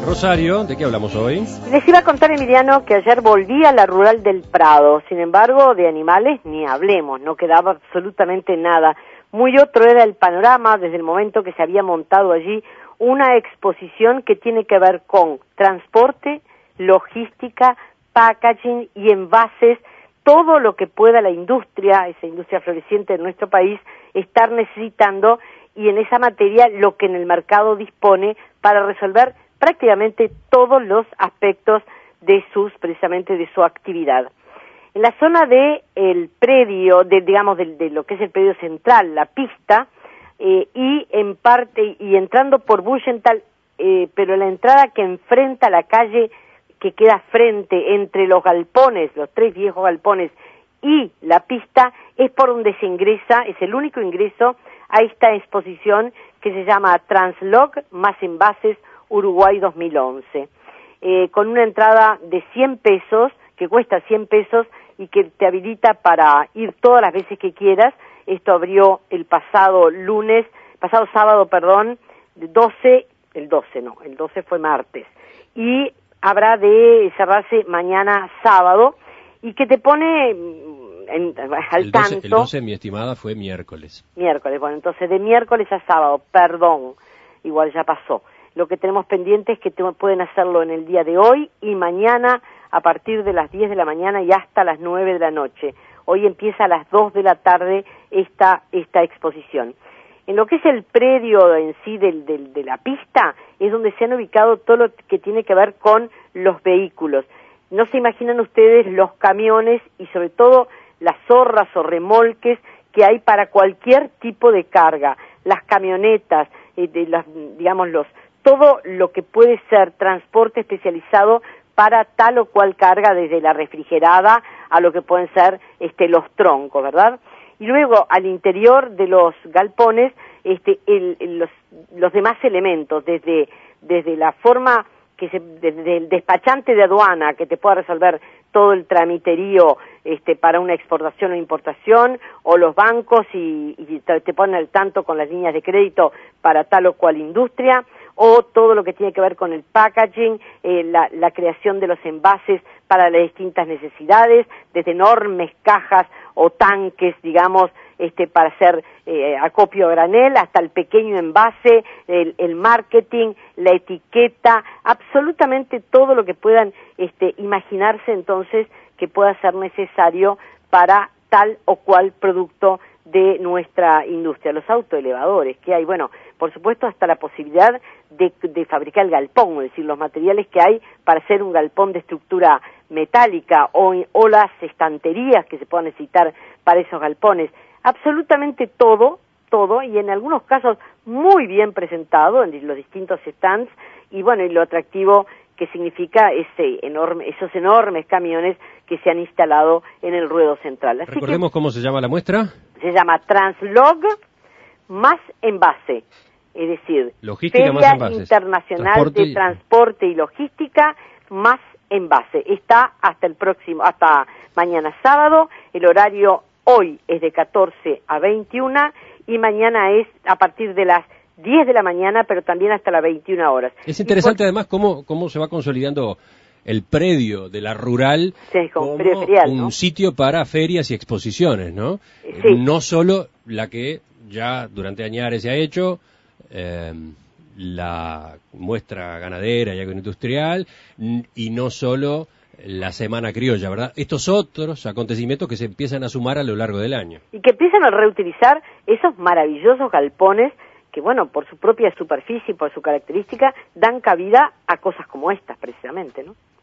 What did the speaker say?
Rosario, ¿de qué hablamos hoy? Les iba a contar, Emiliano, que ayer volví a la rural del Prado. Sin embargo, de animales ni hablemos, no quedaba absolutamente nada. Muy otro era el panorama desde el momento que se había montado allí una exposición que tiene que ver con transporte, logística, packaging y envases, todo lo que pueda la industria, esa industria floreciente de nuestro país, estar necesitando, y en esa materia lo que en el mercado dispone para resolver prácticamente todos los aspectos de precisamente de su actividad. En la zona de el predio, de lo que es el predio central, la pista, y en parte, y entrando por Bullenthal, pero la entrada que enfrenta la calle que queda frente entre los galpones, los 3 viejos galpones, y la pista, es por donde se ingresa, es el único ingreso a esta exposición que se llama Translog más envases Uruguay 2011, con una entrada de 100 pesos, que cuesta 100 pesos y que te habilita para ir todas las veces que quieras. Esto abrió el pasado sábado, el 12 fue martes, y habrá de cerrarse mañana sábado, y que te pone al tanto. El 12, mi estimada, fue miércoles. Bueno, entonces de miércoles a sábado, igual ya pasó. Lo que tenemos pendiente es que pueden hacerlo en el día de hoy y mañana a partir de las 10 de la mañana y hasta las 9 de la noche. Hoy empieza a las 2 de la tarde esta exposición. En lo que es el predio en sí de la pista, es donde se han ubicado todo lo que tiene que ver con los vehículos. No se imaginan ustedes los camiones y sobre todo las zorras o remolques que hay para cualquier tipo de carga, las camionetas, todo lo que puede ser transporte especializado para tal o cual carga, desde la refrigerada a lo que pueden ser los troncos, ¿verdad? Y luego al interior de los galpones los demás elementos, desde la forma desde el despachante de aduana que te pueda resolver todo el tramiterío para una exportación o importación, o los bancos y te ponen al tanto con las líneas de crédito para tal o cual industria, o todo lo que tiene que ver con el packaging, la creación de los envases para las distintas necesidades, desde enormes cajas o tanques, para hacer acopio a granel, hasta el pequeño envase, el marketing, la etiqueta, absolutamente todo lo que puedan imaginarse entonces que pueda ser necesario para tal o cual producto de nuestra industria. Los autoelevadores que hay, bueno, por supuesto hasta la posibilidad de fabricar el galpón, es decir, los materiales que hay para hacer un galpón de estructura metálica o las estanterías que se puedan necesitar para esos galpones. Absolutamente todo, y en algunos casos muy bien presentado en los distintos stands, y bueno, y lo atractivo que significa esos enormes camiones que se han instalado en el ruedo central. Así Recordemos cómo se llama la muestra. Se llama Translog más envase, es decir, logística Feria más Internacional de Transporte y Logística más envase. Está hasta mañana sábado. El horario hoy es de 14 a 21 y mañana es a partir de las 10 de la mañana, pero también hasta las 21 horas. Es interesante además cómo se va consolidando el predio de la rural como ferial, un ¿no? sitio para ferias y exposiciones, ¿no? Sí. No solo la que ya durante años se ha hecho, la muestra ganadera y agroindustrial, y no solo la Semana Criolla, ¿verdad? Estos otros acontecimientos que se empiezan a sumar a lo largo del año. Y que empiezan a reutilizar esos maravillosos galpones que, bueno, por su propia superficie y por su característica, dan cabida a cosas como estas, precisamente, ¿no?